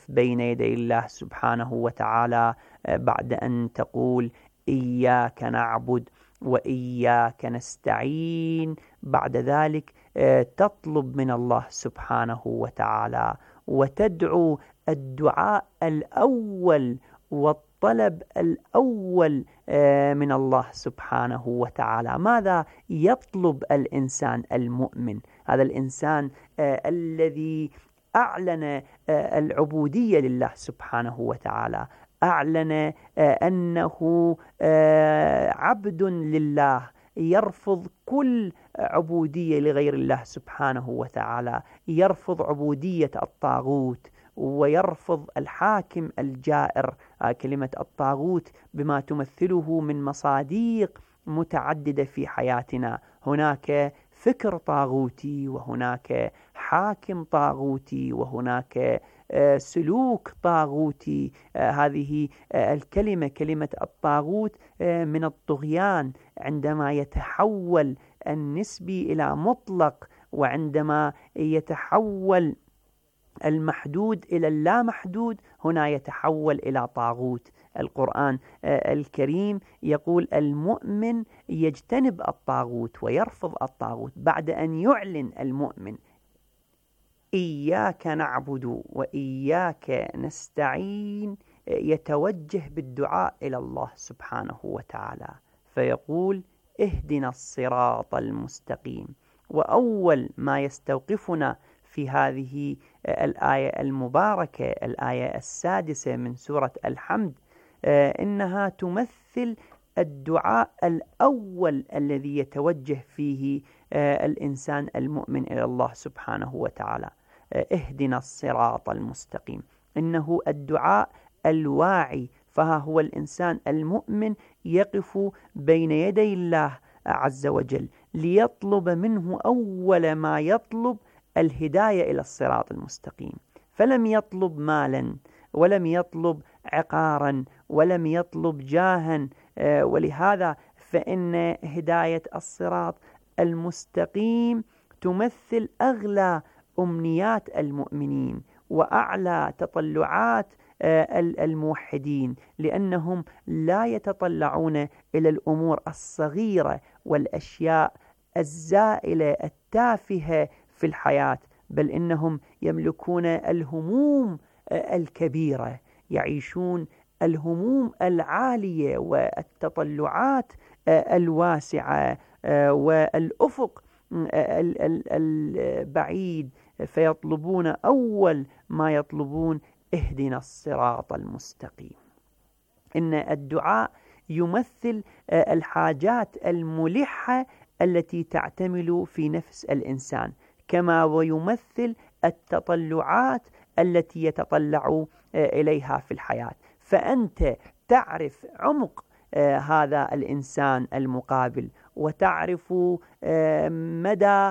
تقف بين يدي الله سبحانه وتعالى بعد أن تقول إياك نعبد وإياك نستعين، بعد ذلك تطلب من الله سبحانه وتعالى وتدعو الدعاء الأول والطلب الأول من الله سبحانه وتعالى. ماذا يطلب الإنسان المؤمن؟ هذا الإنسان الذي أعلن العبودية لله سبحانه وتعالى، أعلن أنه عبد لله، يرفض كل عبودية لغير الله سبحانه وتعالى، يرفض عبودية الطاغوت ويرفض الحاكم الجائر. كلمة الطاغوت بما تمثله من مصادق متعددة في حياتنا، هناك فكر طاغوتي، وهناك حاكم طاغوتي، وهناك سلوك طاغوتي. هذه الكلمة، كلمة الطاغوت، من الطغيان عندما يتحول النسبي إلى مطلق، وعندما يتحول المحدود إلى اللامحدود، هنا يتحول إلى طاغوت. القرآن الكريم يقول المؤمن يجتنب الطاغوت ويرفض الطاغوت. بعد أن يعلن المؤمن إياك نعبد وإياك نستعين، يتوجه بالدعاء إلى الله سبحانه وتعالى فيقول اهدنا الصراط المستقيم. وأول ما يستوقفنا في هذه الآية المباركة، الآية 6 من سورة الحمد، إنها تمثل الدعاء الأول الذي يتوجه فيه الإنسان المؤمن إلى الله سبحانه وتعالى. اهدنا الصراط المستقيم، إنه الدعاء الواعي. فها هو الإنسان المؤمن يقف بين يدي الله عز وجل ليطلب منه أول ما يطلب الهداية إلى الصراط المستقيم، فلم يطلب مالا، ولم يطلب عقارا، ولم يطلب جاها. ولهذا فإن هداية الصراط المستقيم تمثل أغلى أمنيات المؤمنين وأعلى تطلعات الموحدين، لأنهم لا يتطلعون إلى الأمور الصغيرة والأشياء الزائلة التافهة في الحياة، بل إنهم يملكون الهموم الكبيرة، يعيشون الهموم العالية والتطلعات الواسعة والأفق البعيد، فيطلبون أول ما يطلبون اهدنا الصراط المستقيم. إن الدعاء يمثل الحاجات الملحة التي تعتمل في نفس الإنسان، كما ويمثل التطلعات التي يتطلع إليها في الحياة. فأنت تعرف عمق هذا الإنسان المقابل، وتعرف مدى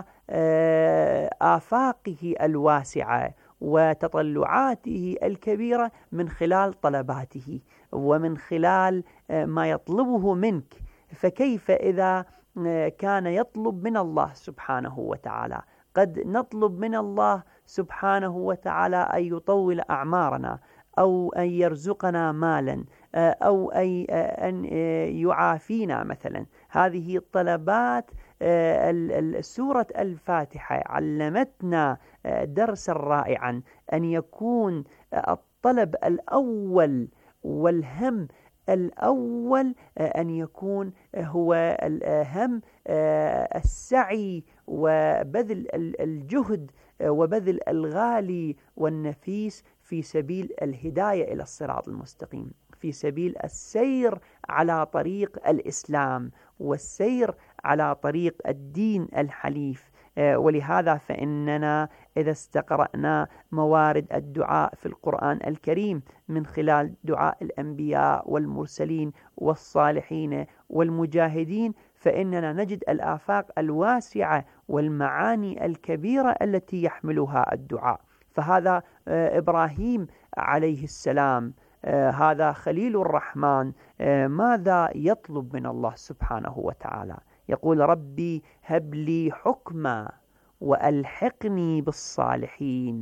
آفاقه الواسعة وتطلعاته الكبيرة من خلال طلباته ومن خلال ما يطلبه منك. فكيف إذا كان يطلب من الله سبحانه وتعالى؟ قد نطلب من الله سبحانه وتعالى أن يطول أعمارنا، أو أن يرزقنا مالا، أو أن يعافينا مثلا. هذه الطلبات سورة الفاتحة علمتنا درسا رائعا، أن يكون الطلب الأول والهم الأول أن يكون هو الهم السعي وبذل الجهد وبذل الغالي والنفيس في سبيل الهداية إلى الصراط المستقيم، في سبيل السير على طريق الإسلام والسير على طريق الدين الحنيف. ولهذا فإننا إذا استقرأنا موارد الدعاء في القرآن الكريم من خلال دعاء الأنبياء والمرسلين والصالحين والمجاهدين، فإننا نجد الآفاق الواسعة والمعاني الكبيرة التي يحملها الدعاء. فهذا إبراهيم عليه السلام، هذا خليل الرحمن، ماذا يطلب من الله سبحانه وتعالى؟ يقول ربي هب لي حكما وألحقني بالصالحين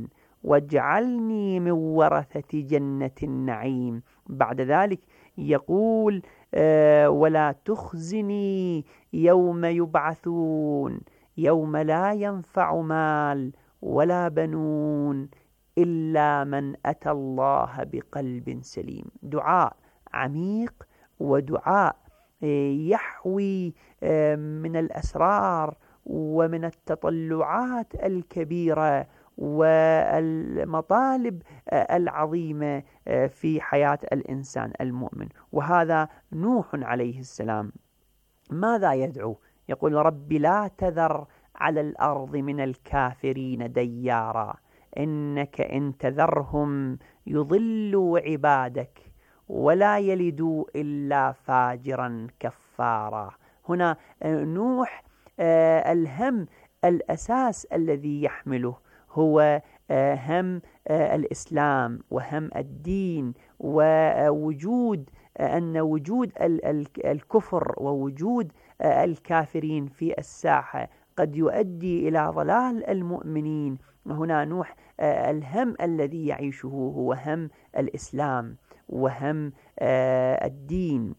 واجعلني من ورثة جنة النعيم. بعد ذلك يقول ولا تخزني يوم يبعثون يوم لا ينفع مال ولا بنون إلا من أتى الله بقلب سليم. دعاء عميق ودعاء يحوي من الأسرار ومن التطلعات الكبيرة والمطالب العظيمة في حياة الإنسان المؤمن. وهذا نوح عليه السلام ماذا يدعو؟ يقول رب لا تذر على الأرض من الكافرين ديارا إنك إن تذرهم يضلوا عبادك ولا يلدوا إلا فاجرا كفارا. هنا نوح الهم الأساس الذي يحمله هو هم الإسلام وهم الدين، ووجود أن وجود الكفر ووجود الكافرين في الساحة قد يؤدي إلى ضلال المؤمنين. هنا نوح الهم الذي يعيشه هو هم الإسلام وهم الدين.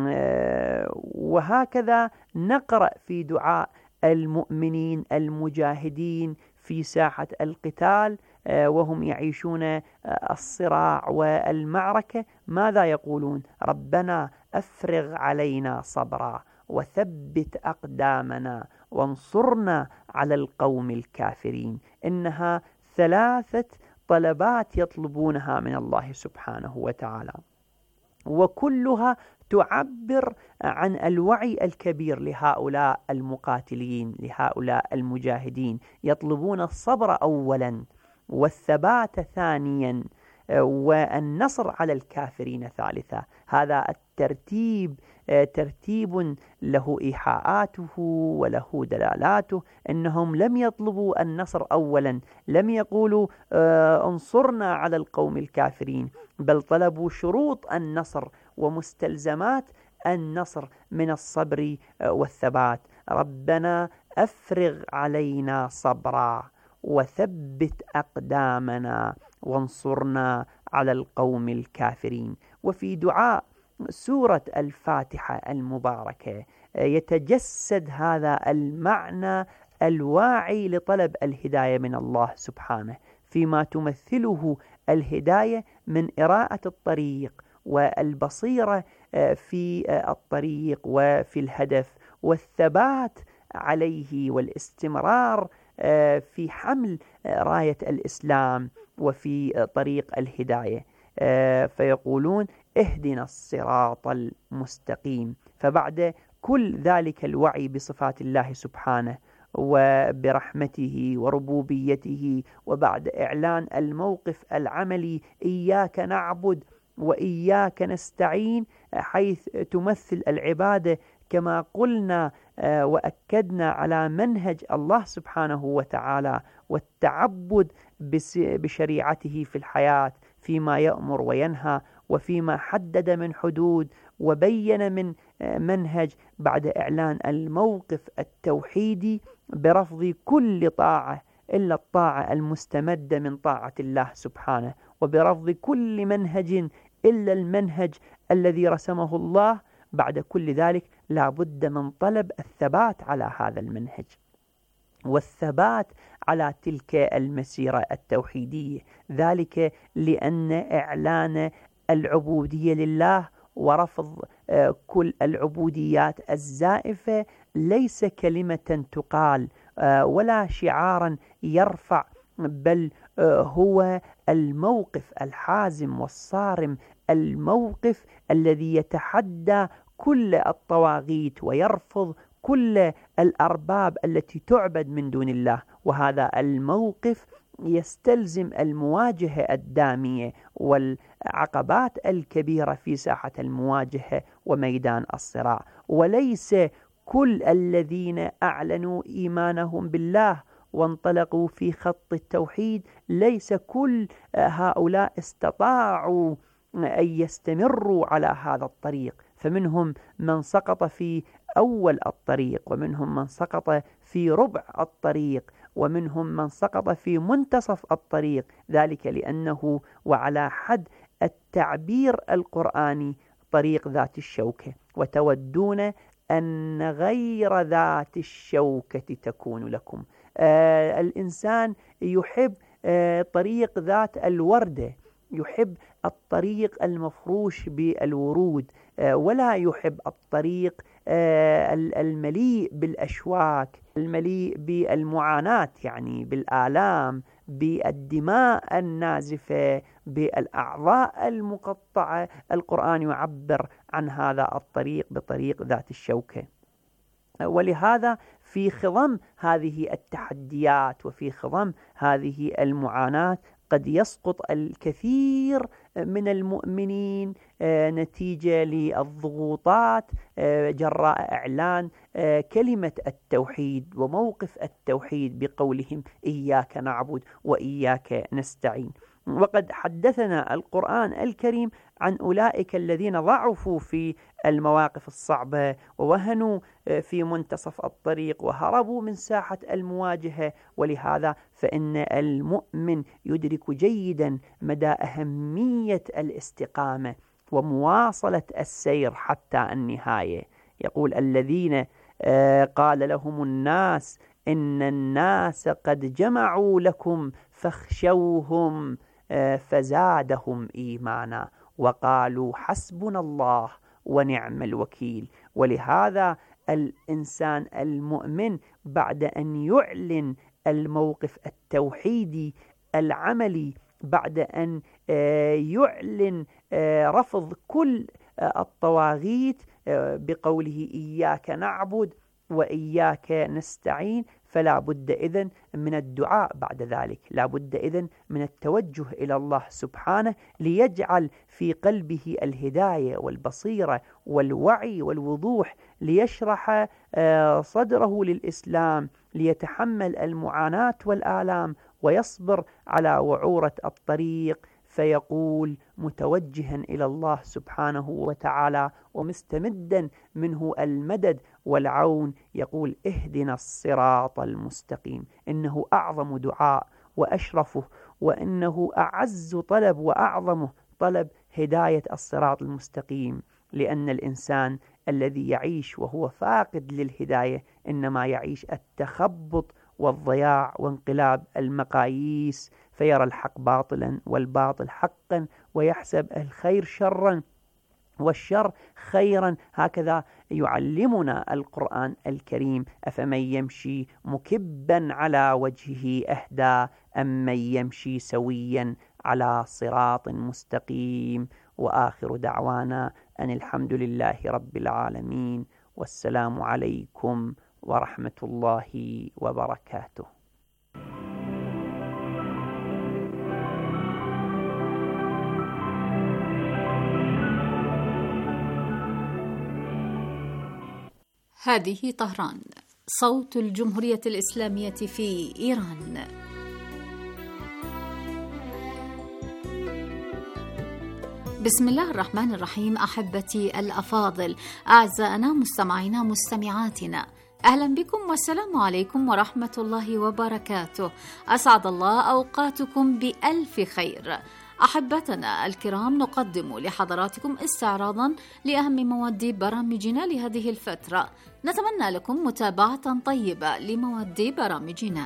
وهكذا نقرأ في دعاء المؤمنين المجاهدين في ساحة القتال وهم يعيشون الصراع والمعركة ماذا يقولون؟ ربنا أفرغ علينا صبرا وثبت أقدامنا وانصرنا على القوم الكافرين. إنها 3 طلبات يطلبونها من الله سبحانه وتعالى، وكلها تعبر عن الوعي الكبير لهؤلاء المقاتلين، لهؤلاء المجاهدين. يطلبون الصبر أولا والثبات ثانيا والنصر على الكافرين ثالثا. هذا الترتيب ترتيب له إيحاءاته وله دلالاته. إنهم لم يطلبوا النصر أولا، لم يقولوا انصرنا على القوم الكافرين، بل طلبوا شروط النصر ومستلزمات النصر من الصبر والثبات. ربنا أفرغ علينا صبرا وثبت أقدامنا وانصرنا على القوم الكافرين. وفي دعاء سورة الفاتحة المباركة يتجسد هذا المعنى الواعي لطلب الهداية من الله سبحانه، فيما تمثله الهداية من إراءة الطريق والبصيرة في الطريق وفي الهدف والثبات عليه والاستمرار في حمل راية الإسلام وفي طريق الهداية. فيقولون اهدنا الصراط المستقيم. فبعد كل ذلك الوعي بصفات الله سبحانه وبرحمته وربوبيته، وبعد إعلان الموقف العملي إياك نعبد وإياك نستعين، حيث تمثل العبادة كما قلنا وأكدنا على منهج الله سبحانه وتعالى والتعبد بشريعته في الحياة فيما يأمر وينهى وفيما حدد من حدود وبين من منهج. بعد إعلان الموقف التوحيدي برفض كل طاعة إلا الطاعة المستمدة من طاعة الله سبحانه، وبرفض كل منهج إلا المنهج الذي رسمه الله، بعد كل ذلك لا بد من طلب الثبات على هذا المنهج والثبات على تلك المسيرة التوحيدية. ذلك لأن إعلان العبودية لله ورفض كل العبوديات الزائفة ليس كلمة تقال ولا شعارا يرفع، بل هو الموقف الحازم والصارم، الموقف الذي يتحدى كل الطواغيت ويرفض كل الأرباب التي تعبد من دون الله. وهذا الموقف يستلزم المواجهة الدامية والعقبات الكبيرة في ساحة المواجهة وميدان الصراع. وليس كل الذين أعلنوا إيمانهم بالله وانطلقوا في خط التوحيد، ليس كل هؤلاء استطاعوا أن يستمروا على هذا الطريق، فمنهم من سقط في أول الطريق، ومنهم من سقط في ربع الطريق، ومنهم من سقط في منتصف الطريق، ذلك لأنه وعلى حد التعبير القرآني طريق ذات الشوكة، وتودون أن غير ذات الشوكة تكون لكم. الإنسان يحب طريق ذات الوردة، يحب الطريق المفروش بالورود، ولا يحب الطريق المليء بالأشواك، المليء بالمعاناة، يعني بالآلام، بالدماء النازفة، بالأعضاء المقطعة. القرآن يعبر عن هذا الطريق بطريق ذات الشوكة. ولهذا في خضم هذه التحديات وفي خضم هذه المعاناة قد يسقط الكثير من المؤمنين نتيجة للضغوطات جراء إعلان كلمة التوحيد وموقف التوحيد بقولهم إياك نعبد وإياك نستعين. وقد حدثنا القرآن الكريم عن أولئك الذين ضعفوا في المواقف الصعبة ووهنوا في منتصف الطريق وهربوا من ساحة المواجهة. ولهذا فإن المؤمن يدرك جيدا مدى أهمية الاستقامة ومواصلة السير حتى النهاية. يقول الذين قال لهم الناس إن الناس قد جمعوا لكم فاخشوهم فزادهم إيمانا وقالوا حسبنا الله ونعم الوكيل. ولهذا الإنسان المؤمن بعد أن يعلن الموقف التوحيدي العملي، بعد أن يعلن رفض كل الطواغيت بقوله إياك نعبد وإياك نستعين، فلا بد إذن من الدعاء بعد ذلك، لا بد إذن من التوجه إلى الله سبحانه ليجعل في قلبه الهداية والبصيرة والوعي والوضوح، ليشرح صدره للإسلام، ليتحمل المعاناة والآلام ويصبر على وعورة الطريق، فيقول متوجها إلى الله سبحانه وتعالى ومستمدا منه المدد والعون، يقول اهدنا الصراط المستقيم. إنه أعظم دعاء وأشرفه، وإنه أعز طلب وأعظمه طلب هداية الصراط المستقيم، لأن الإنسان الذي يعيش وهو فاقد للهداية إنما يعيش التخبط والضياع وانقلاب المقاييس، فيرى الحق باطلا والباطل حقا ويحسب الخير شرا والشر خيرا. هكذا يعلمنا القرآن الكريم: أفمن يمشي مكبا على وجهه أهدى أم من يمشي سويا على صراط مستقيم. وآخر دعوانا أن الحمد لله رب العالمين، والسلام عليكم ورحمة الله وبركاته. هذه طهران، صوت الجمهورية الإسلامية في إيران. بسم الله الرحمن الرحيم. أحبتي الأفاضل، أعزائنا مستمعينا مستمعاتنا، أهلا بكم والسلام عليكم ورحمة الله وبركاته. أسعد الله أوقاتكم بألف خير. أحبتنا الكرام، نقدم لحضراتكم استعراضا لأهم مواد برامجنا لهذه الفترة. نتمنى لكم متابعة طيبة لمواد برامجنا.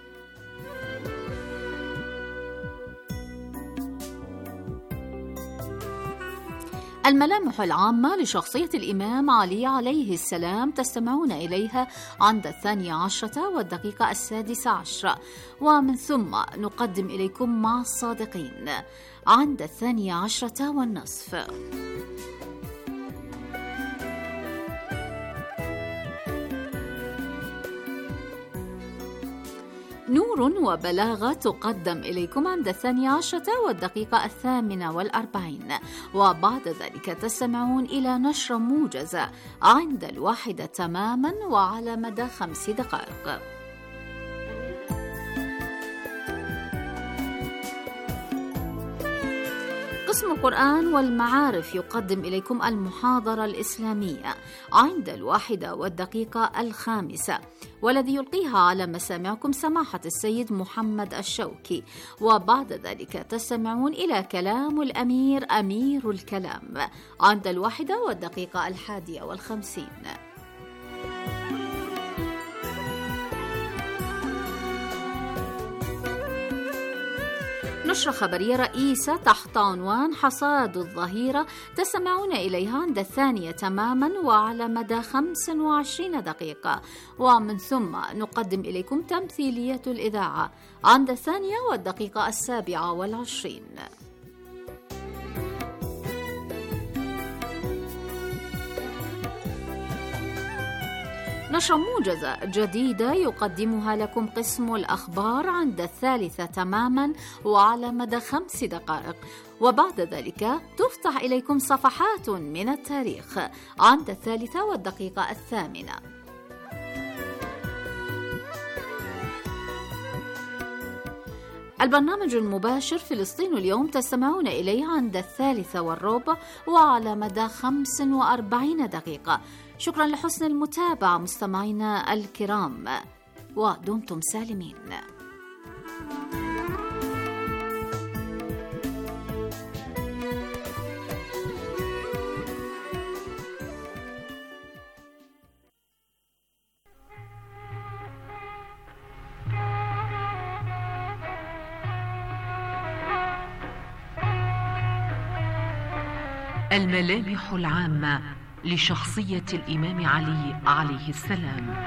الملامح العامة لشخصية الإمام علي عليه السلام تستمعون إليها عند 12:06 السادسة، ومن ثم نقدم إليكم مع الصادقين عند 12:30. نور وبلاغة تقدم إليكم عند 12:48، وبعد ذلك تستمعون إلى نشرة موجزة عند 1 تماما وعلى مدى 5 دقائق. قسم القرآن والمعارف يقدم إليكم المحاضرة الإسلامية عند 1:05 والذي يلقيها على مسامعكم سماحة السيد محمد الشوكي. وبعد ذلك تستمعون إلى كلام الأمير أمير الكلام عند 1:51. نشرة خبرية رئيسة تحت عنوان حصاد الظهيرة تستمعون إليها عند 2 تماما وعلى مدى 25 دقيقة، ومن ثم نقدم إليكم تمثيلية الإذاعة عند 2:27. نشرة موجزة جديدة يقدمها لكم قسم الأخبار عند 3 تماما وعلى مدى 5 دقائق، وبعد ذلك تفتح إليكم صفحات من التاريخ عند 3:08. البرنامج المباشر فلسطين اليوم تستمعون إليه عند 3:15 وعلى مدى 45 دقيقة. شكرا لحسن المتابعة مستمعينا الكرام، ودمتم سالمين. الملامح العامة لشخصية الإمام علي عليه السلام.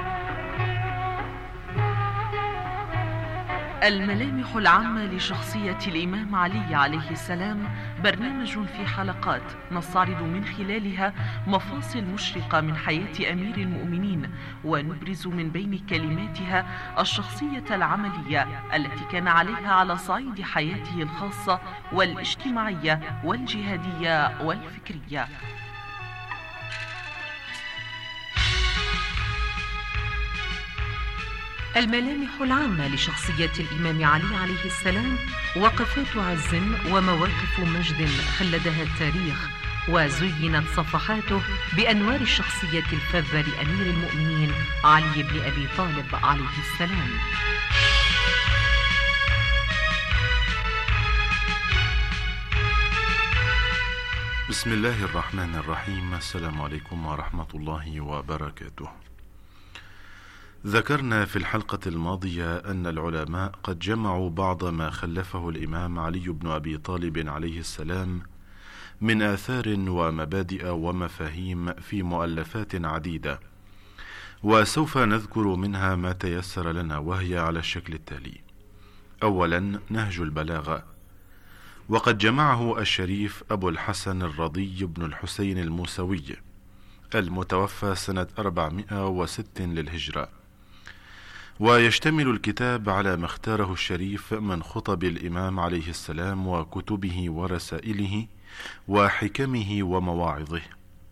الملامح العامة لشخصية الإمام علي عليه السلام برنامج في حلقات نستعرض من خلالها مفاصل مشرقة من حياة أمير المؤمنين، ونبرز من بين كلماتها الشخصية العملية التي كان عليها على صعيد حياته الخاصة والاجتماعية والجهادية والفكرية. الملامح العامة لشخصية الإمام علي عليه السلام وقفات عز ومواقف مجد خلدها التاريخ، وزينت صفحاته بأنوار الشخصية الفذة لأمير المؤمنين علي بن أبي طالب عليه السلام. بسم الله الرحمن الرحيم. السلام عليكم ورحمة الله وبركاته. ذكرنا في الحلقة الماضية أن العلماء قد جمعوا بعض ما خلفه الإمام علي بن أبي طالب عليه السلام من آثار ومبادئ ومفاهيم في مؤلفات عديدة، وسوف نذكر منها ما تيسر لنا، وهي على الشكل التالي. أولا، نهج البلاغة، وقد جمعه الشريف أبو الحسن الرضي بن الحسين الموسوي المتوفى سنة 406 للهجرة، ويشتمل الكتاب على ما اختاره الشريف من خطب الإمام عليه السلام وكتبه ورسائله وحكمه ومواعظه.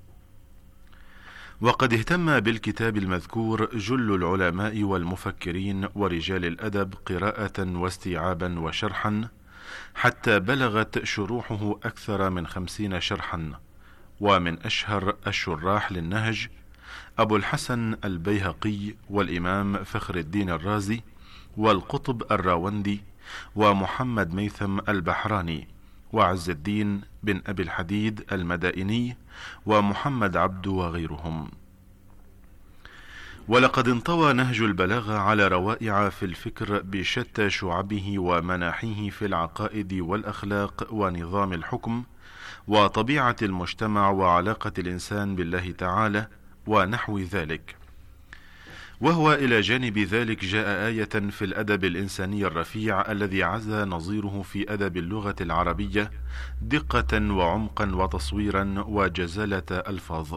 وقد اهتم بالكتاب المذكور جل العلماء والمفكرين ورجال الأدب قراءة واستيعابا وشرحا، حتى بلغت شروحه أكثر من 50 شرحا. ومن أشهر الشراح للنهج أبو الحسن البيهقي، والإمام فخر الدين الرازي، والقطب الراوندي، ومحمد ميثم البحراني، وعز الدين بن أبي الحديد المدائني، ومحمد عبد وغيرهم. ولقد انطوى نهج البلاغة على روائع في الفكر بشتى شعبه ومناحيه في العقائد والأخلاق ونظام الحكم وطبيعة المجتمع وعلاقة الإنسان بالله تعالى ونحو ذلك. وهو إلى جانب ذلك جاء آية في الأدب الإنساني الرفيع الذي عزى نظيره في أدب اللغة العربية دقة وعمقا وتصويرا وجزالة ألفاظ.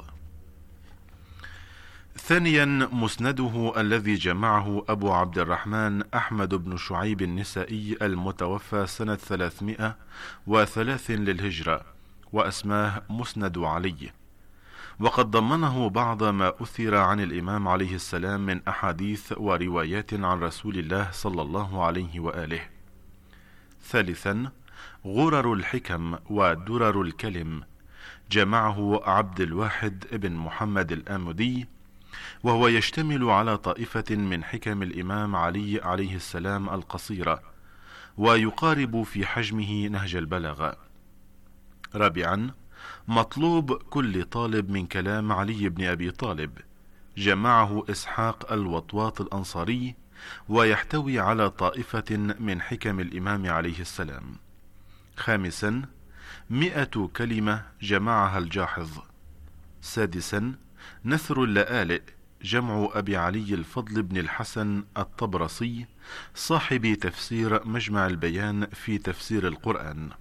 ثانيا، مسنده الذي جمعه أبو عبد الرحمن أحمد بن شعيب النسائي المتوفى سنة 303 للهجرة، وأسماه مسند علي، وقد ضمنه بعض ما أثر عن الإمام عليه السلام من أحاديث وروايات عن رسول الله صلى الله عليه وآله. ثالثا، غرر الحكم ودرر الكلم، جمعه عبد الواحد ابن محمد الآمدي، وهو يشتمل على طائفة من حكم الإمام علي عليه السلام القصيرة، ويقارب في حجمه نهج البلاغة. رابعا، مطلوب كل طالب من كلام علي بن أبي طالب، جمعه إسحاق الوطواط الأنصاري، ويحتوي على طائفة من حكم الإمام عليه السلام. خامسا، 100 كلمة جمعها الجاحظ. سادسا، نثر اللآلئ، جمع أبي علي الفضل بن الحسن الطبرسي صاحب تفسير مجمع البيان في تفسير القرآن.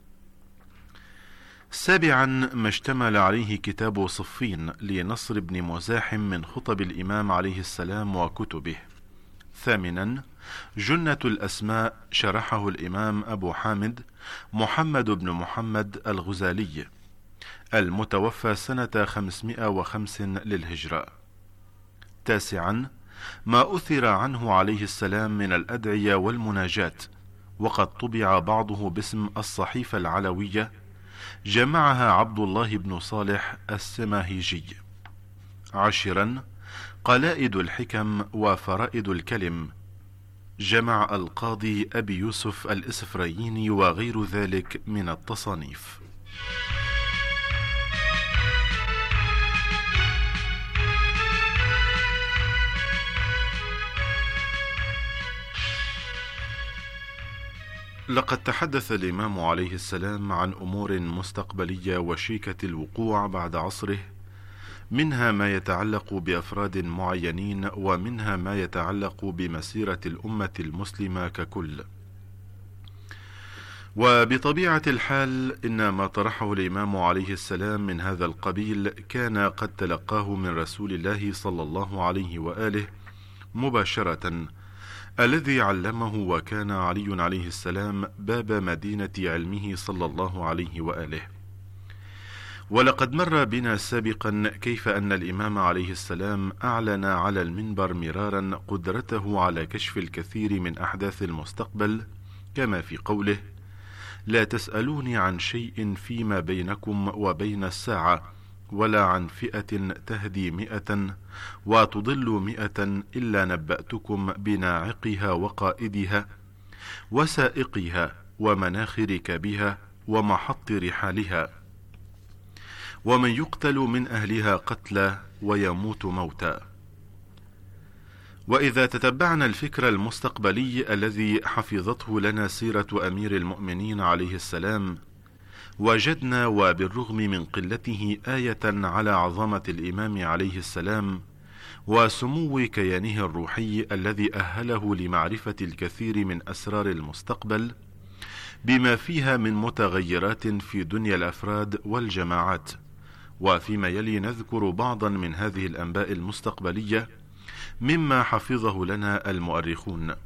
سابعا، ما اشتمل عليه كتاب صفين لنصر بن مزاحم من خطب الإمام عليه السلام وكتبه. ثامنا، جنة الأسماء، شرحه الإمام أبو حامد محمد بن محمد الغزالي، المتوفى سنة 505 للهجرة. تاسعا، ما أثر عنه عليه السلام من الأدعية والمناجات، وقد طبع بعضه باسم الصحيفة العلوية، جمعها عبد الله بن صالح السماهيجي. عاشرا، قلائد الحكم وفرائد الكلم، جمع القاضي أبي يوسف الإسفرايني وغير ذلك من التصانيف. لقد تحدث الإمام عليه السلام عن أمور مستقبلية وشيكة الوقوع بعد عصره، منها ما يتعلق بأفراد معينين، ومنها ما يتعلق بمسيرة الأمة المسلمة ككل. وبطبيعة الحال إن ما طرحه الإمام عليه السلام من هذا القبيل كان قد تلقاه من رسول الله صلى الله عليه وآله مباشرة، الذي علمه، وكان علي عليه السلام باب مدينة علمه صلى الله عليه وآله. ولقد مر بنا سابقا كيف أن الإمام عليه السلام أعلن على المنبر مرارا قدرته على كشف الكثير من أحداث المستقبل، كما في قوله: لا تسألوني عن شيء فيما بينكم وبين الساعة، ولا عن فئة تهدي 100 وتضل 100 إلا نبأتكم بناعقها وقائدها وسائقها ومناخ ركابها ومحط رحالها، ومن يقتل من أهلها قتلا ويموت موتا. وإذا تتبعنا الفكر المستقبلي الذي حفظته لنا سيرة أمير المؤمنين عليه السلام، وجدنا وبالرغم من قلته آية على عظمة الإمام عليه السلام وسمو كيانه الروحي الذي أهله لمعرفة الكثير من أسرار المستقبل، بما فيها من متغيرات في دنيا الأفراد والجماعات. وفيما يلي نذكر بعضا من هذه الأنباء المستقبلية مما حفظه لنا المؤرخون.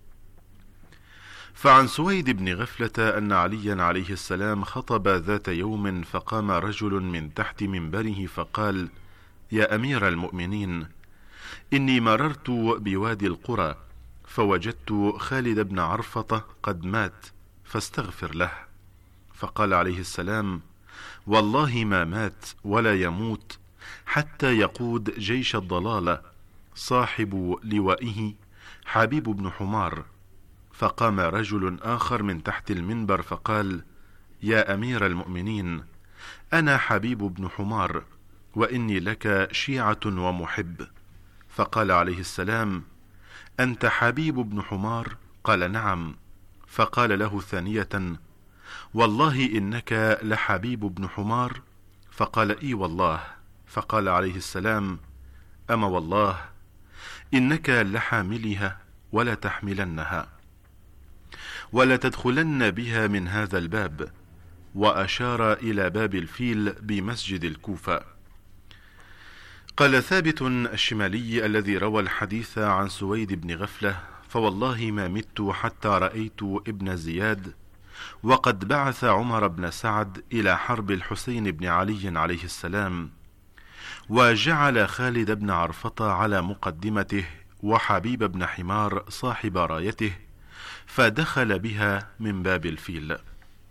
فعن سويد بن غفلة أن عليا عليه السلام خطب ذات يوم، فقام رجل من تحت منبره فقال: يا أمير المؤمنين، إني مررت بوادي القرى فوجدت خالد بن عرفطة قد مات، فاستغفر له. فقال عليه السلام: والله ما مات ولا يموت حتى يقود جيش الضلالة صاحب لوائه حبيب بن حمار. فقام رجل آخر من تحت المنبر فقال: يا أمير المؤمنين، أنا حبيب بن حمار، وإني لك شيعة ومحب. فقال عليه السلام: أنت حبيب بن حمار؟ قال: نعم. فقال له ثانية: والله إنك لحبيب بن حمار؟ فقال: إي والله. فقال عليه السلام: أما والله إنك لحاملها ولا تحملنها ولا تدخلن بها من هذا الباب. وأشار إلى باب الفيل بمسجد الكوفة. قال ثابت الشمالي الذي روى الحديث عن سويد بن غفلة: فوالله ما مت حتى رأيت ابن زياد وقد بعث عمر بن سعد إلى حرب الحسين بن علي عليه السلام، وجعل خالد بن عرفطة على مقدمته وحبيب بن حمار صاحب رايته، فدخل بها من باب الفيل.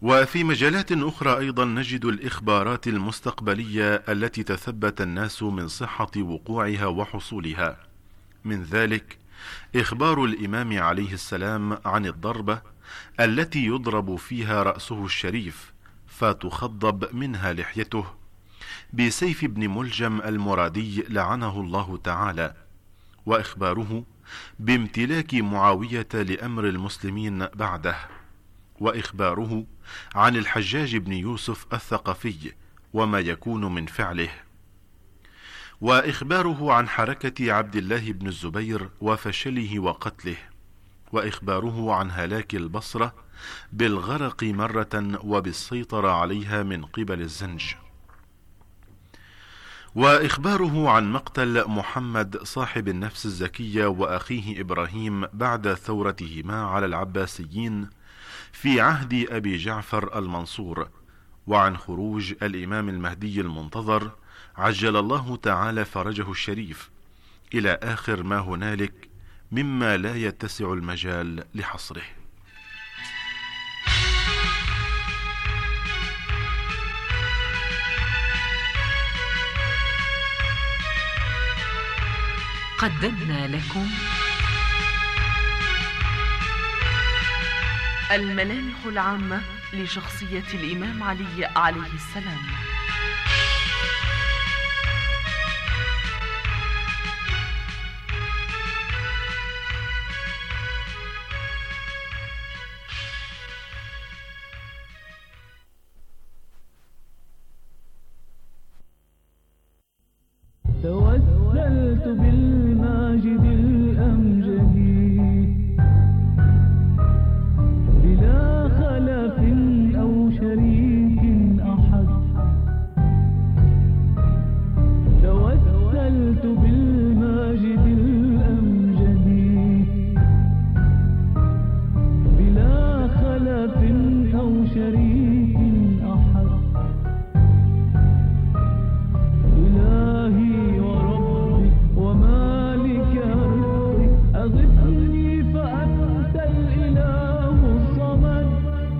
وفي مجالات أخرى أيضا نجد الإخبارات المستقبلية التي تثبت الناس من صحة وقوعها وحصولها. من ذلك إخبار الإمام عليه السلام عن الضربة التي يضرب فيها رأسه الشريف فتخضب منها لحيته بسيف بن ملجم المرادي لعنه الله تعالى، وإخباره بامتلاك معاوية لأمر المسلمين بعده، وإخباره عن الحجاج بن يوسف الثقفي وما يكون من فعله، وإخباره عن حركة عبد الله بن الزبير وفشله وقتله، وإخباره عن هلاك البصرة بالغرق مرة وبالسيطرة عليها من قبل الزنج، وإخباره عن مقتل محمد صاحب النفس الزكية وأخيه إبراهيم بعد ثورتهما على العباسيين في عهد أبي جعفر المنصور، وعن خروج الإمام المهدي المنتظر عجل الله تعالى فرجه الشريف، إلى آخر ما هنالك مما لا يتسع المجال لحصره. قدمنا لكم الملامح العامة لشخصية الإمام علي عليه السلام. توسلت بالماجد الأمجد بلا خلف أو شريك أحد، توسلت بالماجد الأمجد بلا خلف أو شريك أحد، إلهي وربي ومالك رزقي أغثني فأنت الإله الصمد.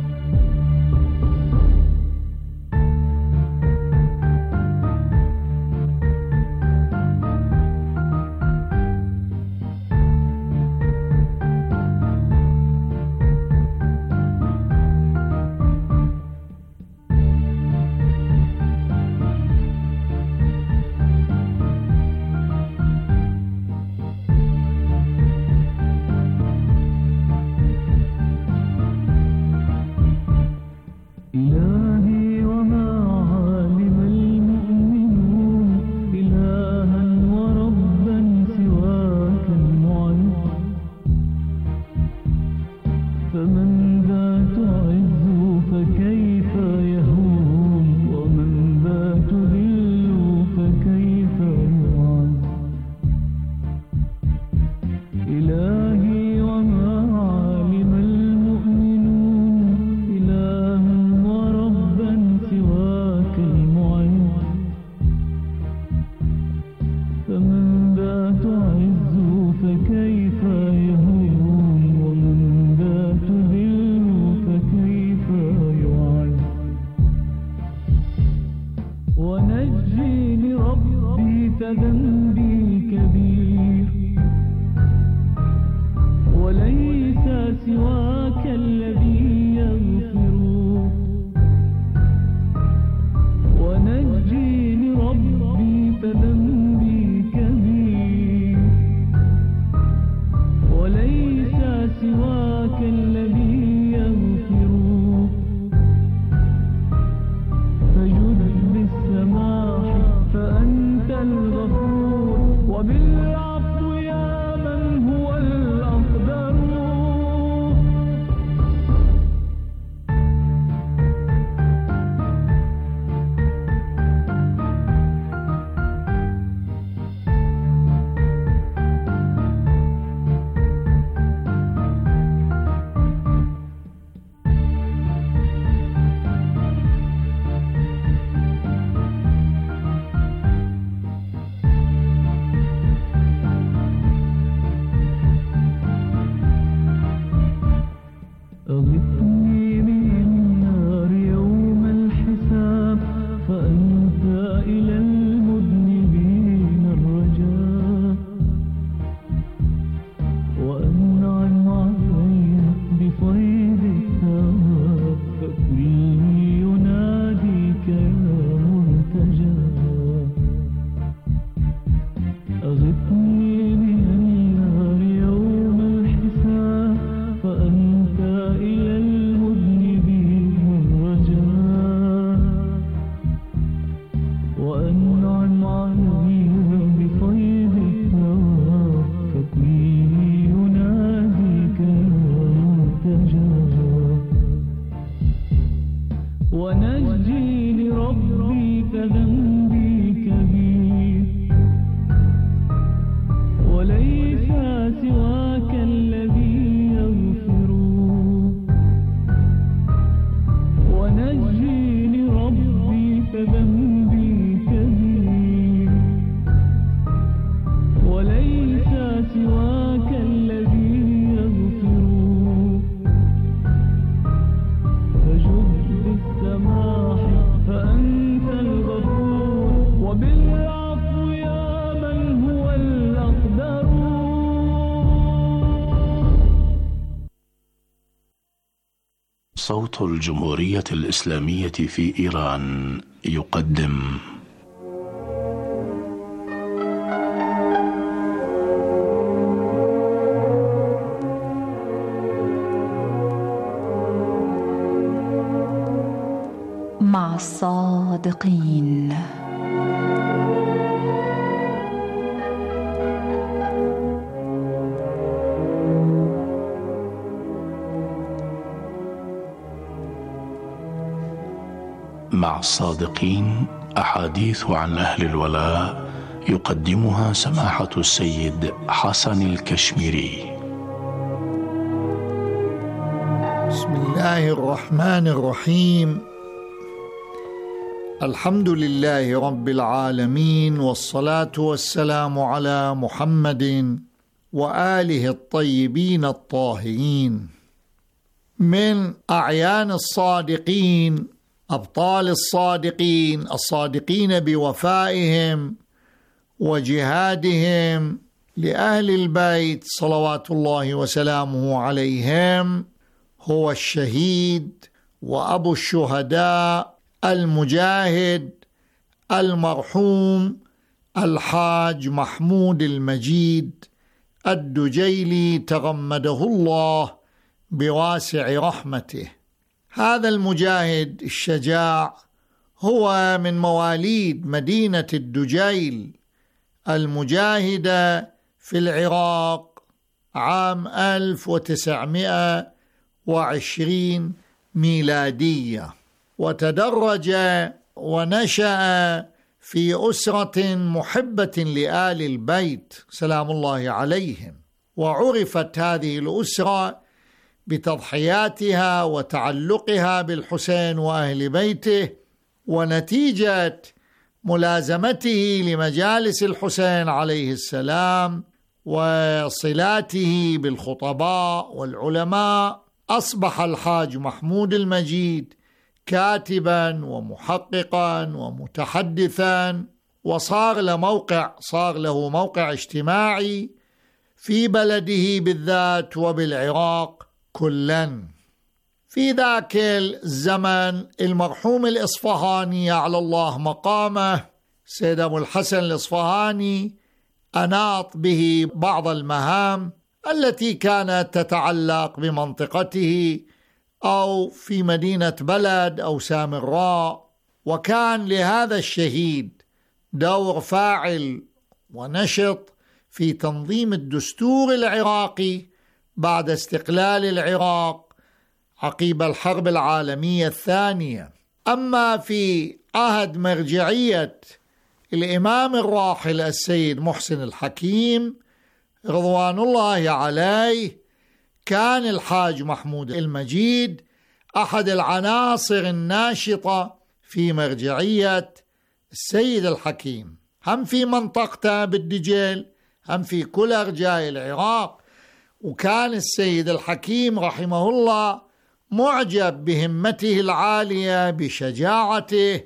إلهي وما علم المؤمنون إلها وربا سواك المعز، فمن ذا تعز فكيف يهون، ومن ذا تذل فكيف يعز. إلهي وما علم المؤمنون إلها وربا سواك المعز، فمن ذا تعز فكيف يهون، ومن ذا تذل فكيف يعز. ونجيني ربي فذنبي كبير، وليس سواك الذي يغفر. ونجيني ربي فذنبي كبير، وليس سواك الذي يغفر. فجد بالسماح فأنت الغفور، ونجيني ربي فذنبي كبير وليس سواك الذي يغفر ونجيني ربي فذنبي كبير وليس سواك الذي يغفر فجد بالسماح فأنت الغفور وبالعفو يا من هو الأقدر. صوت الجمهورية الإسلامية في إيران يقدم مع الصادقين. مع الصادقين أحاديث عن أهل الولاء يقدمها سماحة السيد حسن الكشميري. بسم الله الرحمن الرحيم. الحمد لله رب العالمين، والصلاة والسلام على محمد وآله الطيبين الطاهرين. من أعيان الصادقين، أبطال الصادقين، الصادقين بوفائهم وجهادهم لأهل البيت صلوات الله وسلامه عليهم، هو الشهيد وأبو الشهداء المجاهد المرحوم الحاج محمود المجيد الدجيلي تغمده الله بواسع رحمته. هذا المجاهد الشجاع هو من مواليد مدينة الدجيل المجاهدة في العراق عام 1920 ميلادية، وتدرج ونشأ في أسرة محبة لآل البيت سلام الله عليهم، وعرفت هذه الأسرة بتضحياتها وتعلقها بالحسين وأهل بيته، ونتيجة ملازمته لمجالس الحسين عليه السلام وصلاته بالخطباء والعلماء أصبح الحاج محمود المجيد كاتبا ومحققا ومتحدثا، وصار له موقع اجتماعي في بلده بالذات وبالعراق كلا. في ذاك الزمن المرحوم الإصفهاني على الله مقامه سيد أبو الحسن الإصفهاني أناط به بعض المهام التي كانت تتعلق بمنطقته أو في مدينة بلد أو سامراء، وكان لهذا الشهيد دور فاعل ونشط في تنظيم الدستور العراقي بعد استقلال العراق عقب الحرب العالمية الثانية. أما في عهد مرجعية الإمام الراحل السيد محسن الحكيم رضوان الله عليه، كان الحاج محمود المجيد أحد العناصر الناشطة في مرجعية السيد الحكيم، هم في منطقته بالدجيل هم في كل أرجاء العراق. وكان السيد الحكيم رحمه الله معجب بهمته العالية، بشجاعته،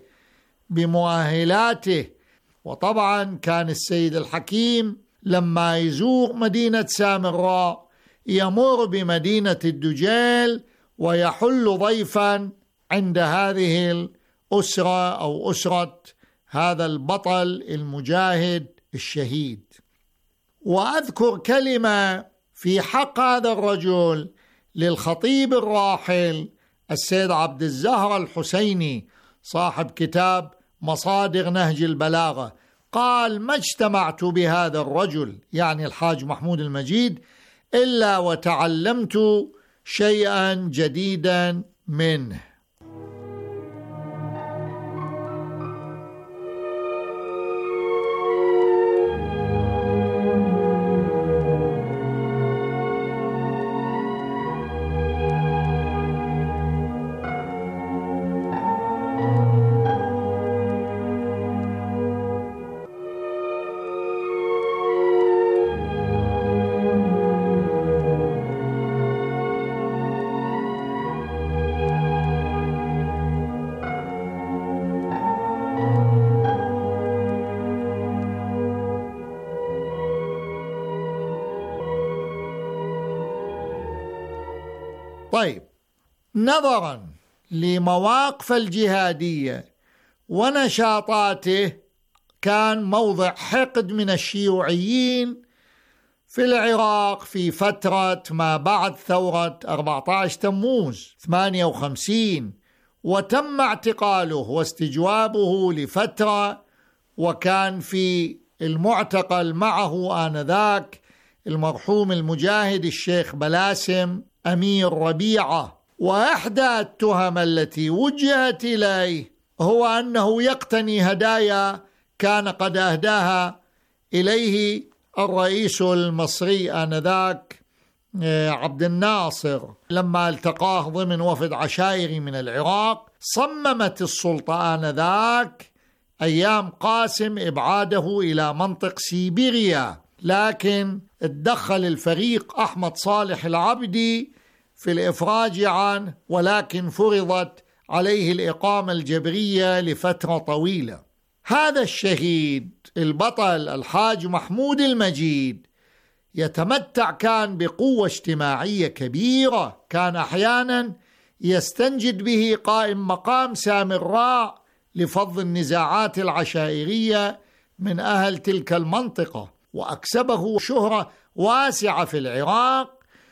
بمؤهلاته. وطبعا كان السيد الحكيم لما يزور مدينة سامراء يمر بمدينة الدجيل ويحل ضيفا عند هذه الأسرة أو أسرة هذا البطل المجاهد الشهيد. وأذكر كلمة في حق هذا الرجل للخطيب الراحل السيد عبد الزهر الحسيني صاحب كتاب مصادر نهج البلاغة. قال: ما اجتمعت بهذا الرجل يعني الحاج محمود المجيد إلا وتعلمت شيئا جديدا منه. طيب، نظرا لمواقف الجهادية ونشاطاته كان موضع حقد من الشيوعيين في العراق في فترة ما بعد ثورة 14 تموز 58، وتم اعتقاله واستجوابه لفترة، وكان في المعتقل معه آنذاك المرحوم المجاهد الشيخ بلاسم أمير ربيعة. وإحدى التهم التي وجهت إليه هو أنه يقتني هدايا كان قد أهداها إليه الرئيس المصري آنذاك عبد الناصر لما التقاه ضمن وفد عشائري من العراق. صممت السلطة آنذاك أيام قاسم إبعاده إلى منطق سيبيريا، لكن اتدخل الفريق أحمد صالح العبدي في الإفراج عنه، ولكن فرضت عليه الإقامة الجبرية لفترة طويلة. هذا الشهيد البطل الحاج محمود المجيد يتمتع كان بقوة اجتماعية كبيرة، كان أحيانا يستنجد به قائم مقام سامراء لفض النزاعات العشائرية من أهل تلك المنطقة، وأكسبه شهرة واسعة في العراق.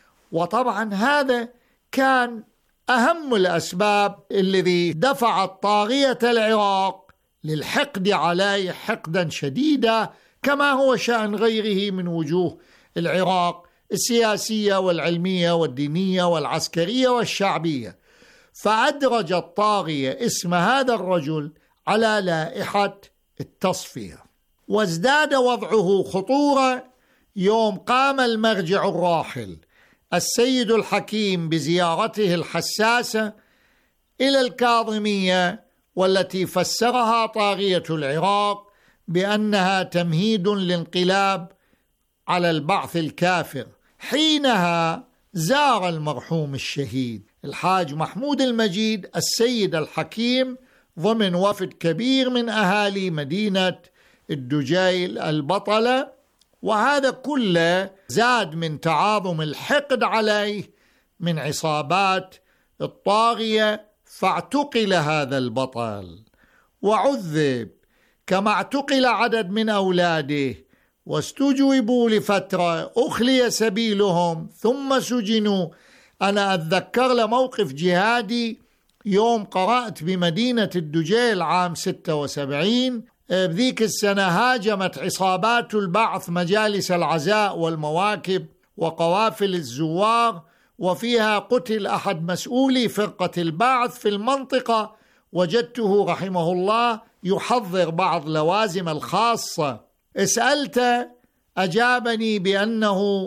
وطبعا هذا كان أهم الأسباب الذي دفعت طاغية العراق للحقد عليه حقدا شديدا، كما هو شأن غيره من وجوه العراق السياسية والعلمية والدينية والعسكرية والشعبية. فأدرج الطاغية اسم هذا الرجل على لائحة التصفية، وازداد وضعه خطورة يوم قام المرجع الراحل السيد الحكيم بزيارته الحساسة إلى الكاظمية، والتي فسرها طاغية العراق بأنها تمهيد للانقلاب على البعث الكافر. حينها زار المرحوم الشهيد الحاج محمود المجيد السيد الحكيم ضمن وفد كبير من أهالي مدينة الدجيل البطلة، وهذا كله زاد من تعاظم الحقد عليه من عصابات الطاغية. فاعتقل هذا البطل وعذب، كما اعتقل عدد من أولاده واستجوبوا لفترة، أخلي سبيلهم ثم سجنوا. أنا أتذكر لموقف جهادي يوم قرأت بمدينة الدجيل عام 76، بذيك السنة هاجمت عصابات البعث مجالس العزاء والمواكب وقوافل الزوار، وفيها قتل أحد مسؤولي فرقة البعث في المنطقة. وجدته رحمه الله يحضر بعض لوازم الخاصة. اسألته أجابني بأنه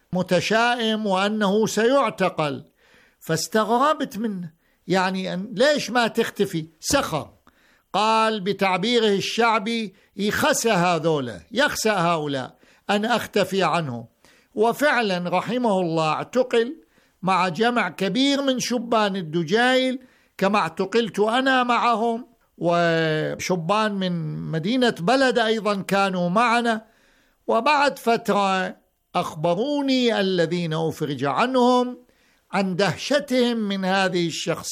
متشائم وأنه سيعتقل، فاستغربت منه، يعني ليش ما تختفي؟ سخر. قال بتعبيره الشعبي يخسى هؤلاء أن أختفي عنهم. وفعلا رحمه الله اعتقل مع جمع كبير من شبان الدجيل، كما اعتقلت أنا معهم، وشبان من مدينة بلد أيضا كانوا معنا. وبعد فترة أخبروني الذين أفرج عنهم عن دهشتهم من هذه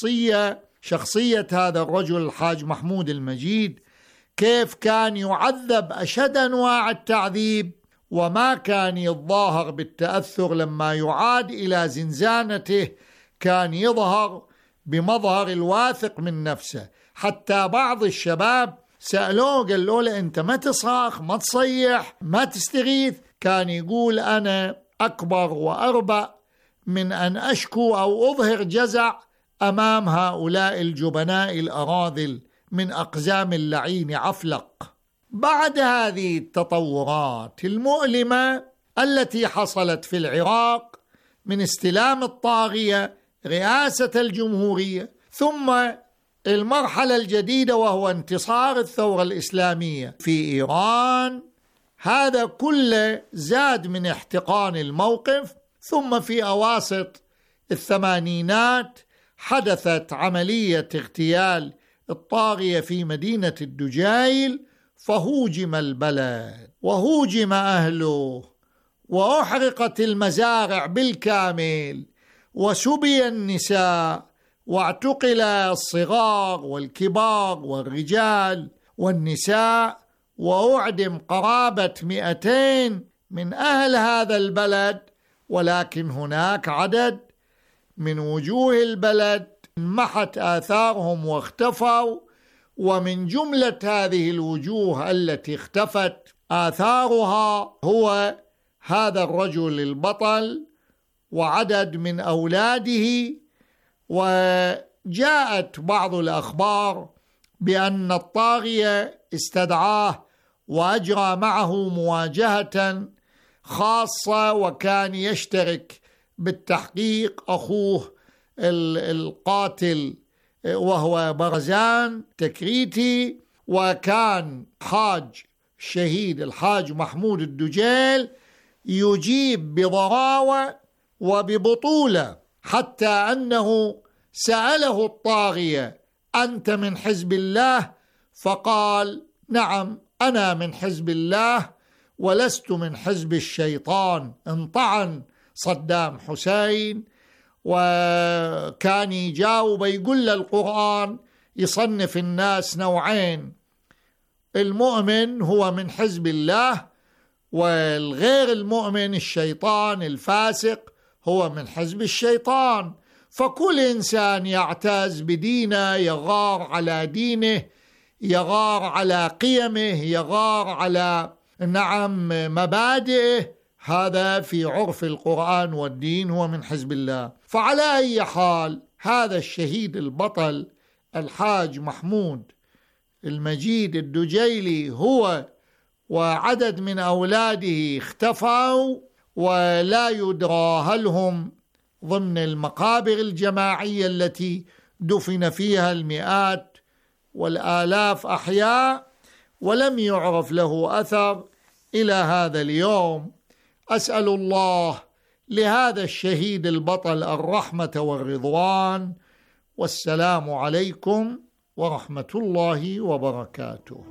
شخصية هذا الرجل الحاج محمود المجيد، كيف كان يعذب أشد أنواع التعذيب، وما كان يتظاهر بالتأثر لما يعاد إلى زنزانته، كان يظهر بمظهر الواثق من نفسه. حتى بعض الشباب سألوه قال له أنت ما تصاخ ما تصيح ما تستغيث؟ كان يقول أنا أكبر وأربع من أن أشكو أو أظهر جزع أمام هؤلاء الجبناء الأراذل من أقزام اللعين عفلق. بعد هذه التطورات المؤلمة التي حصلت في العراق من استلام الطاغية رئاسة الجمهورية، ثم المرحلة الجديدة وهو انتصار الثورة الإسلامية في إيران، هذا كله زاد من احتقان الموقف. ثم في أواسط الثمانينات حدثت عملية اغتيال الطاغية في مدينة الدجيل، فهوجم البلد وهوجم أهله وأحرقت المزارع بالكامل، وسبي النساء واعتقل الصغار والكبار والرجال والنساء، وأعدم قرابة 200 من أهل هذا البلد، ولكن هناك عدد من وجوه البلد انمحت آثارهم واختفوا، ومن جملة هذه الوجوه التي اختفت آثارها هو هذا الرجل البطل وعدد من أولاده. وجاءت بعض الأخبار بأن الطاغية استدعاه وأجرى معه مواجهة خاصة، وكان يشترك بالتحقيق أخوه القاتل وهو برزان تكريتي، وكان حاج الشهيد الحاج محمود الدجيل يجيب بضراوة وببطولة، حتى أنه سأله الطاغية: أنت من حزب الله؟ فقال: نعم، أنا من حزب الله ولست من حزب الشيطان. انطعن صدام حسين، وكان يجاوب يقول القرآن يصنف الناس نوعين: المؤمن هو من حزب الله، والغير المؤمن الشيطان الفاسق هو من حزب الشيطان. فكل إنسان يعتز بدينه يغار على دينه، يغار على قيمه، يغار على مبادئه، هذا في عرف القرآن والدين هو من حزب الله. فعلى أي حال هذا الشهيد البطل الحاج محمود المجيد الدجيلي هو وعدد من أولاده اختفوا، ولا يدرى هل هم ضمن المقابر الجماعية التي دفن فيها المئات والآلاف أحياء، ولم يعرف له أثر إلى هذا اليوم. أسأل الله لهذا الشهيد البطل الرحمة والرضوان، والسلام عليكم ورحمة الله وبركاته.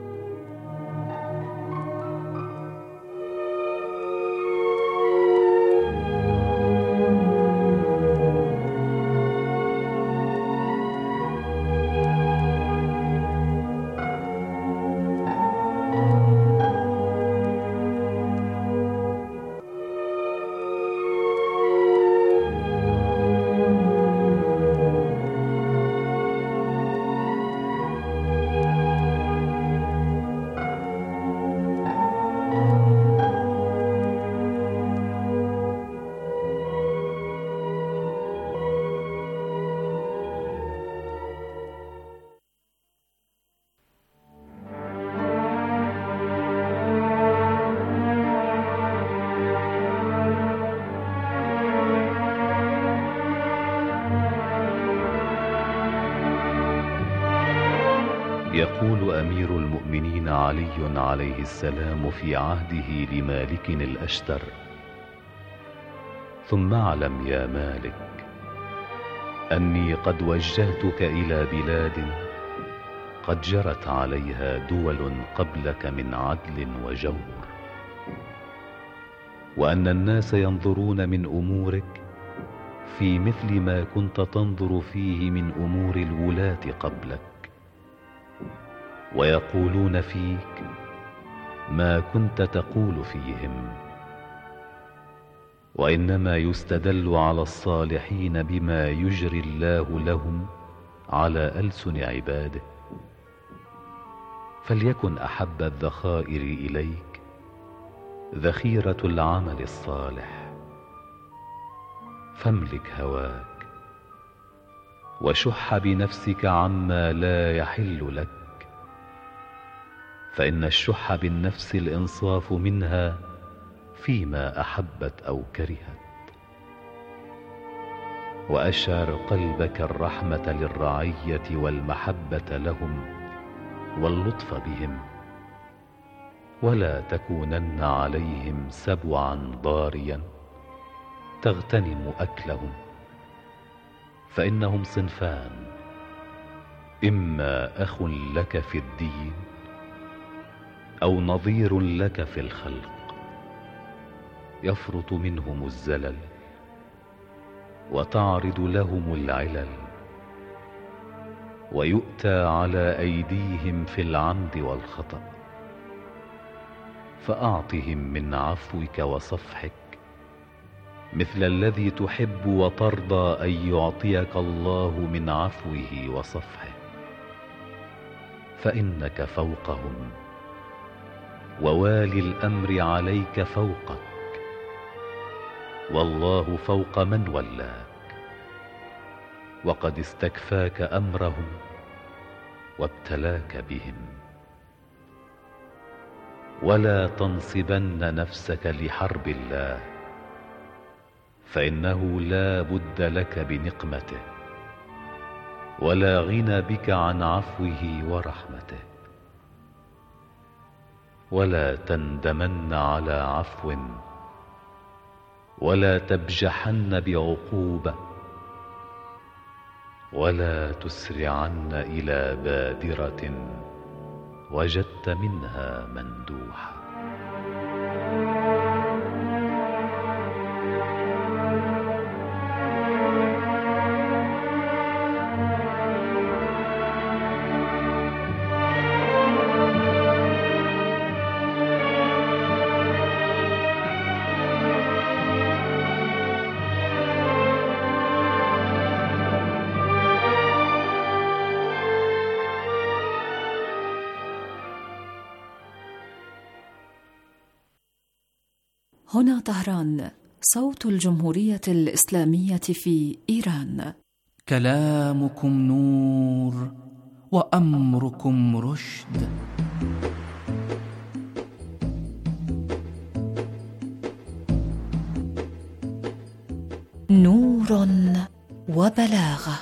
يقول أمير المؤمنين علي عليه السلام في عهده لمالك الأشتر: ثم اعلم يا مالك أني قد وجهتك إلى بلاد قد جرت عليها دول قبلك من عدل وجور، وأن الناس ينظرون من أمورك في مثل ما كنت تنظر فيه من أمور الولاة قبلك، ويقولون فيك ما كنت تقول فيهم، وإنما يستدل على الصالحين بما يجري الله لهم على ألسن عباده. فليكن أحب الذخائر إليك ذخيرة العمل الصالح، فاملك هواك وشح بنفسك عما لا يحل لك، فإن الشح بالنفس الإنصاف منها فيما أحبت أو كرهت. وأشعر قلبك الرحمة للرعية والمحبة لهم واللطف بهم، ولا تكونن عليهم سبعا ضاريا تغتنم أكلهم، فإنهم صنفان: إما أخ لك في الدين أو نظير لك في الخلق، يفرط منهم الزلل وتعرض لهم العلل، ويؤتى على أيديهم في العمد والخطأ، فأعطهم من عفوك وصفحك مثل الذي تحب وترضى أن يعطيك الله من عفوه وصفحه، فإنك فوقهم، ووالي الأمر عليك فوقك، والله فوق من ولاك، وقد استكفاك أمرهم وابتلاك بهم. ولا تنصبن نفسك لحرب الله، فإنه لا بد لك بنقمته، ولا غنى بك عن عفوه ورحمته. ولا تندمن على عفو، ولا تبجحن بعقوبة، ولا تسرعن إلى بادرة وجدت منها مندوحا. هنا طهران، صوت الجمهورية الإسلامية في إيران. كلامكم نور وأمركم رشد. نور وبلاغة.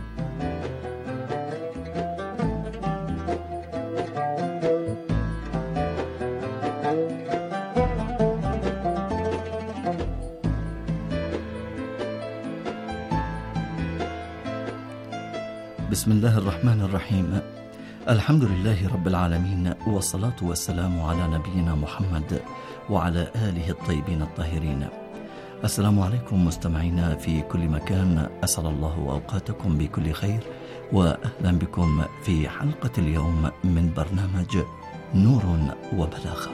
بسم الله الرحمن الرحيم. الحمد لله رب العالمين، والصلاة والسلام على نبينا محمد وعلى آله الطيبين الطاهرين. السلام عليكم مستمعينا في كل مكان، أسأل الله أوقاتكم بكل خير، وأهلا بكم في حلقة اليوم من برنامج نور وبلاغة.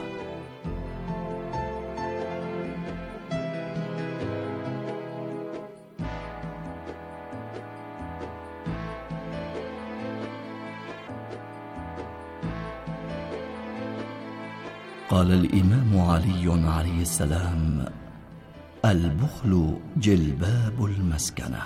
قال الإمام علي عليه السلام: البخل جلباب المسكنة.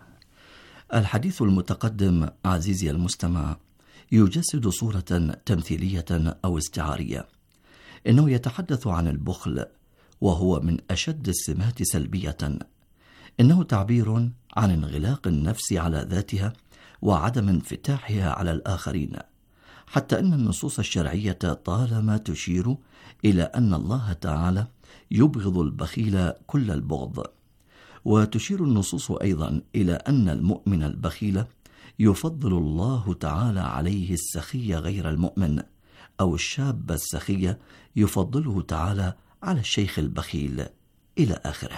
الحديث المتقدم عزيزي المستمع يجسد صورة تمثيلية أو استعارية. إنه يتحدث عن البخل، وهو من أشد السمات سلبية. إنه تعبير عن انغلاق النفس على ذاتها وعدم انفتاحها على الآخرين، حتى أن النصوص الشرعية طالما تشير إلى أن الله تعالى يبغض البخيل كل البغض. وتشير النصوص أيضا إلى أن المؤمن البخيل يفضل الله تعالى عليه السخي غير المؤمن، أو الشاب السخي يفضله تعالى على الشيخ البخيل، إلى آخره.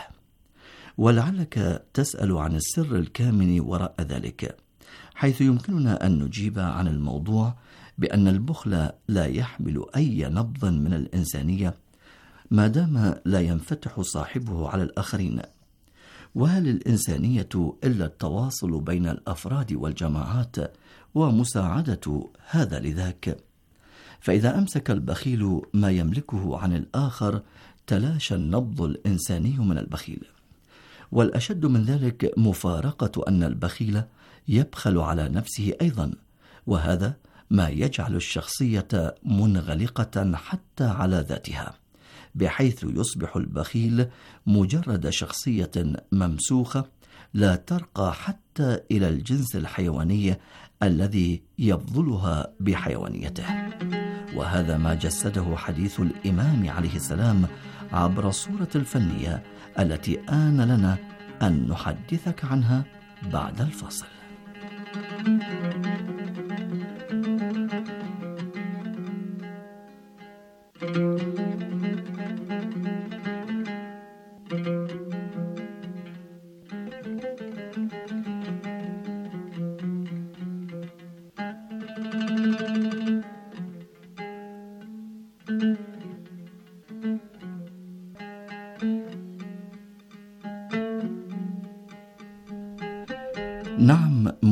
ولعلك تسأل عن السر الكامن وراء ذلك، حيث يمكننا أن نجيب عن الموضوع بأن البخل لا يحمل أي نبض من الإنسانية ما دام لا ينفتح صاحبه على الآخرين. وهل الإنسانية إلا التواصل بين الأفراد والجماعات ومساعدة هذا لذاك؟ فإذا أمسك البخيل ما يملكه عن الآخر تلاشى النبض الإنساني من البخيل. والأشد من ذلك مفارقة أن البخيل يبخل على نفسه أيضا، وهذا ما يجعل الشخصية منغلقة حتى على ذاتها، بحيث يصبح البخيل مجرد شخصية ممسوخة لا ترقى حتى إلى الجنس الحيواني الذي يبذلها بحيوانيته. وهذا ما جسده حديث الإمام عليه السلام عبر الصورة الفنية التي آن لنا أن نحدثك عنها بعد الفاصل.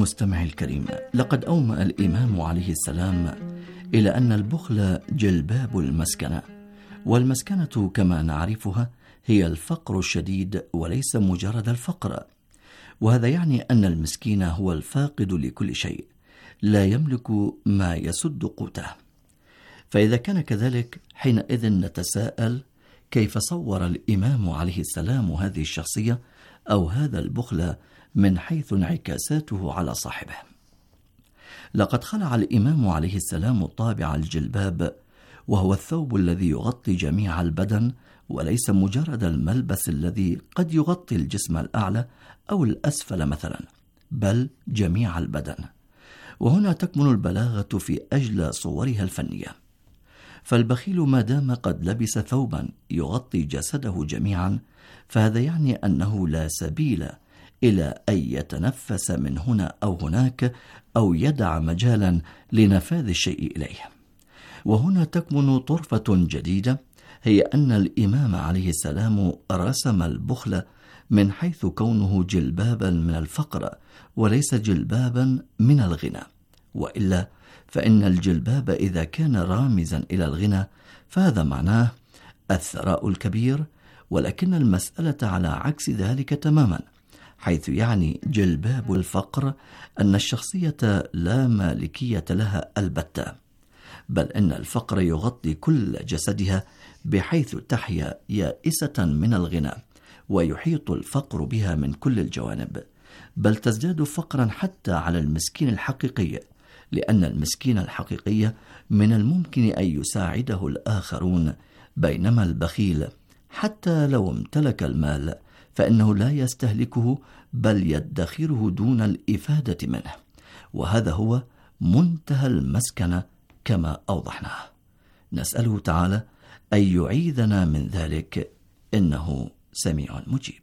مستمعي الكريم، لقد أومأ الإمام عليه السلام إلى أن البخل جلباب المسكنة، والمسكنة كما نعرفها هي الفقر الشديد وليس مجرد الفقر، وهذا يعني أن المسكين هو الفاقد لكل شيء، لا يملك ما يسد قوته. فإذا كان كذلك حينئذ نتساءل كيف صور الإمام عليه السلام هذه الشخصية أو هذا البخل من حيث انعكاساته على صاحبه. لقد خلع الإمام عليه السلام طابع الجلباب، وهو الثوب الذي يغطي جميع البدن وليس مجرد الملبس الذي قد يغطي الجسم الأعلى أو الأسفل مثلا، بل جميع البدن. وهنا تكمن البلاغة في أجلى صورها الفنية. فالبخيل ما دام قد لبس ثوبا يغطي جسده جميعا، فهذا يعني أنه لا سبيل إلى أن يتنفس من هنا أو هناك أو يدع مجالا لنفاذ الشيء إليه. وهنا تكمن طرفة جديدة، هي أن الإمام عليه السلام رسم البخل من حيث كونه جلبابا من الفقر وليس جلبابا من الغنى، وإلا فإن الجلباب إذا كان رامزا إلى الغنى فهذا معناه الثراء الكبير، ولكن المسألة على عكس ذلك تماما، حيث يعني جلباب الفقر أن الشخصية لا مالكية لها البتة، بل أن الفقر يغطي كل جسدها بحيث تحيا يائسة من الغنى، ويحيط الفقر بها من كل الجوانب، بل تزداد فقرا حتى على المسكين الحقيقي، لأن المسكين الحقيقي من الممكن أن يساعده الآخرون، بينما البخيل حتى لو امتلك المال فإنه لا يستهلكه بل يدخره دون الإفادة منه، وهذا هو منتهى المسكنة كما أوضحناه. نسأله تعالى أن يعيذنا من ذلك، إنه سميع مجيب.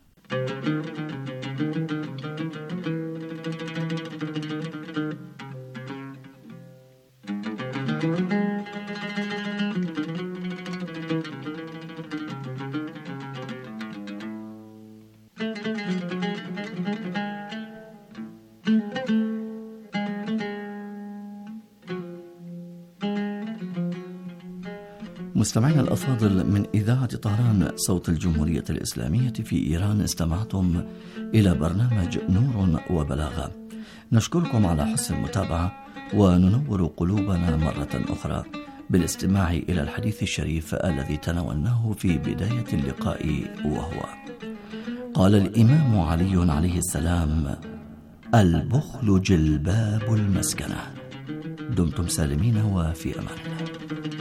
مستمعينا الأفاضل، من إذاعة طهران صوت الجمهورية الإسلامية في إيران استمعتم إلى برنامج نور وبلاغة. نشكركم على حسن المتابعة، وننور قلوبنا مرة أخرى بالاستماع إلى الحديث الشريف الذي تناولناه في بداية اللقاء، وهو: قال الإمام علي عليه السلام: البخل جلباب المسكنة. دمتم سالمين وفي أمان الله.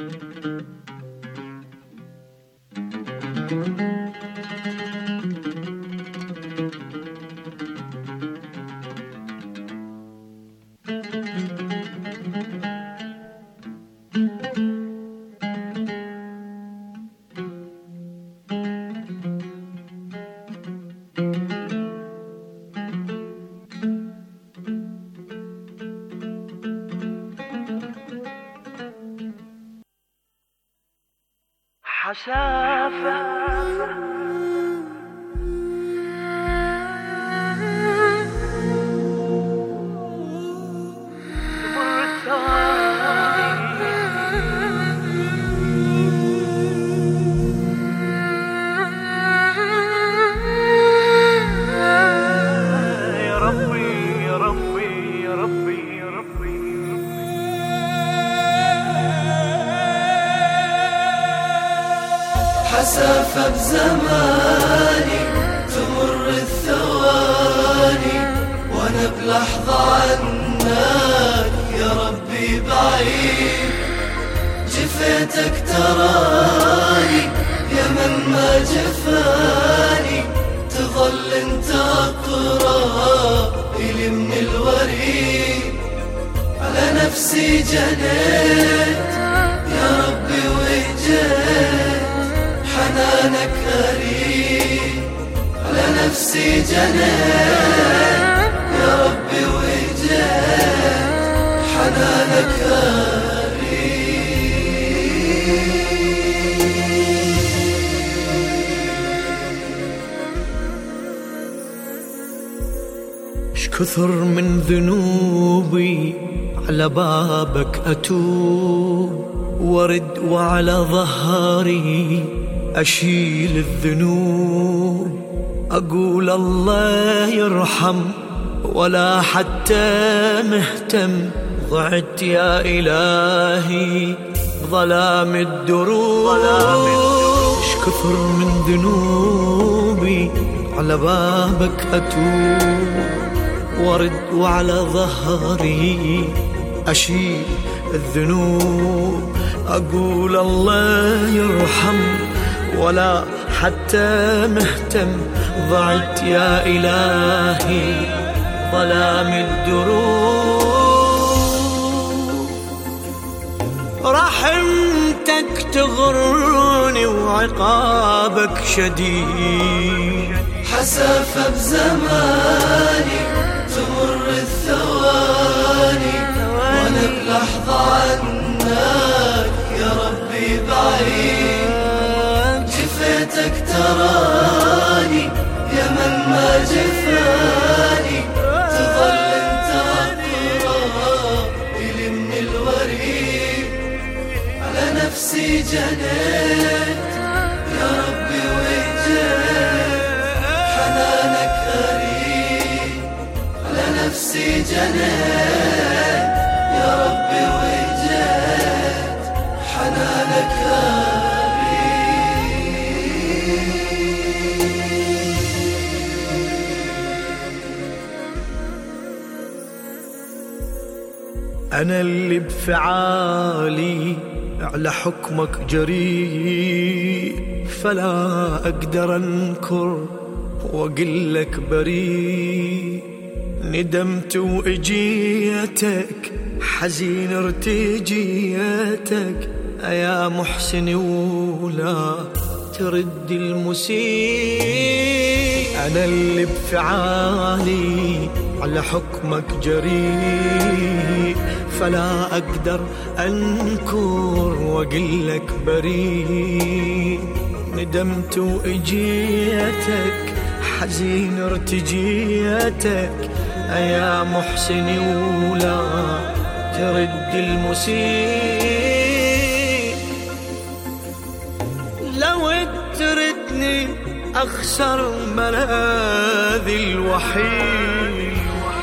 حسافة بزماني تمر الثواني وانا بلحظة عنك يا ربي بعيد، جفيتك تراني يا من ما جفاني، تظل انت اقرب الي من الوريد، على نفسي جنيت يا ربي وجيت، حنانك أريد، على نفسي جنيت يا ربي وجيت، حنانك أريد. كثر من ذنوبي على بابك أتوب، ورد وعلى ظهري أشيل الذنوب، أقول الله يرحم ولا حتى مهتم، ضعت يا إلهي ظلام الدروب. كثر من ذنوبي على بابك أتوب، ورد وعلى ظهري أشيل الذنوب، أقول الله يرحم ولا حتى مهتم، ضعت يا إلهي ظلام الدروب. رحمتك تغرني وعقابك شديد، حسافة بزماني تمر الثواني، وانا بلحظة عنك يا ربي بعيد، جفيتك تراني يا من ما جفاني، تظل انت اقرب الي من الوريد، على نفسي جنيت يا ربي وجيت، حنانك غريب، على نفسي جنيت يا ربي وجيت، حنانك غريب. أنا اللي بفعالي على حكمك جريء، فلا أقدر أنكر وأقلك بريء، ندمت وإجيتك حزين ارتجيتك، يا محسن ولا ترد المسيء. أنا اللي بفعالي على حكمك جريء، فلا أقدر أنكر وأقلك بريء، ندمت وإجيتك حزين ارتجيتك، يا محسن ولا ترد المسيء. لو تردني أخسر ملاذي الوحيد،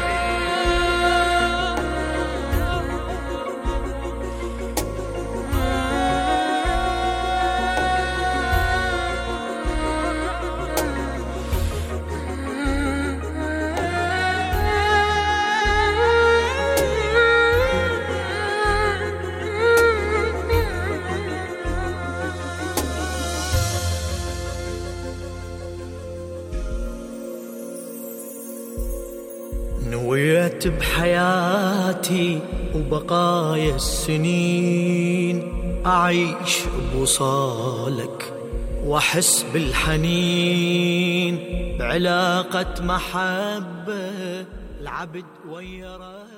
نويت بحياتي وبقايا السنين أعيش بوصالك وأحس بالحنين، بعلاقة محبة العبد ويا رب.